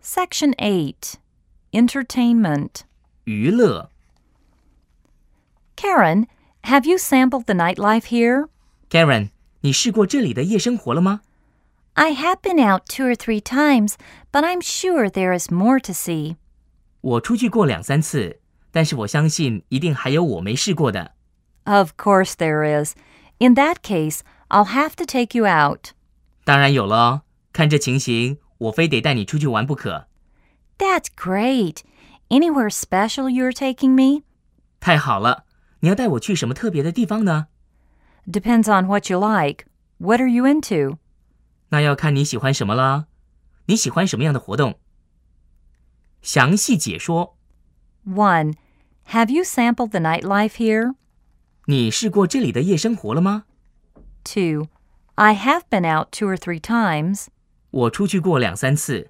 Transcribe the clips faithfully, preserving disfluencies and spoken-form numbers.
Section eight. Entertainment. 娱乐。 Karen, have you sampled the nightlife here? Karen, 你试过这里的夜生活了吗？ I have been out two or three times, but I'm sure there is more to see. 我出去过两三次，但是我相信一定还有我没试过的。 Of course there is. In that case, I'll have to take you out. 当然有了哦，看这情形，我非得带你出去玩不可。 That's great. Anywhere special you're taking me? 太好了，你要带我去什么特别的地方呢？ Depends on what you like. What are you into? 那要看你喜欢什么啦。你喜欢什么样的活动？详细解说。 one. Have you sampled the nightlife here? 你试过这里的夜生活了吗？ two. I have been out two or three times. 我出去过两三次。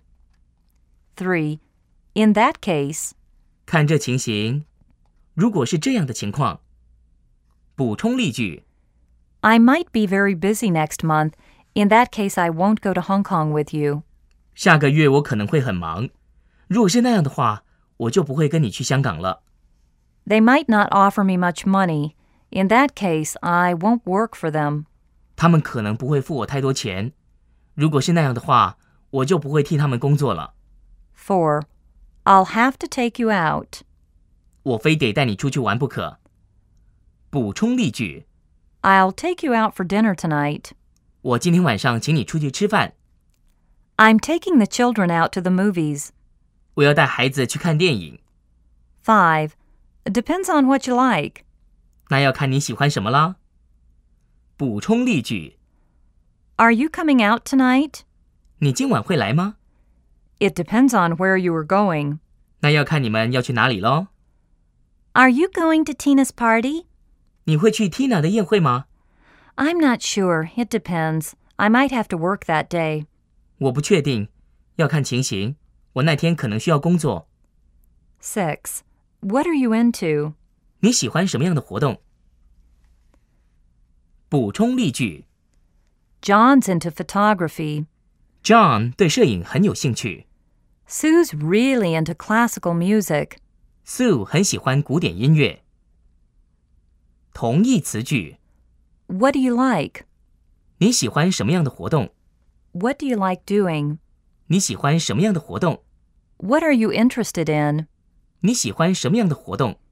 three. In that case. 看这情形，如果是这样的情况，补充例句。 I might be very busy next month. In that case, I won't go to Hong Kong with you. 下个月我可能会很忙，如果是那样的话，我就不会跟你去香港了。 They might not offer me much money. In that case, I won't work for them. 他们可能不会付我太多钱，如果是那样的话，我就不会替他们工作了。 four. I'll have to take you out. 我非得带你出去玩不可。补充例句。 I'll take you out for dinner tonight. 我今天晚上请你出去吃饭。 I'm taking the children out to the movies. 我要带孩子去看电影。 five. Depends on what you like. 那要看你喜欢什么啦。补充例句。 Are you coming out tonight? 你今晚会来吗？ It depends on where you are going. 那要看你们要去哪里咯。 Are you going to Tina's party? 你会去 Tina 的宴会吗？ I'm not sure. It depends. I might have to work that day. 我不确定，要看情形。我那天可能需要工作。 six. What are you into? 你喜欢什么样的活动？补充例句。 John's into photography. John 对摄影很有兴趣。 Sue's really into classical music. Sue 很喜欢古典音乐。同义词句。 What do you like? 你喜欢什么样的活动？ What do you like doing? 你喜欢什么样的活动？ What are you interested in? 你喜欢什么样的活动？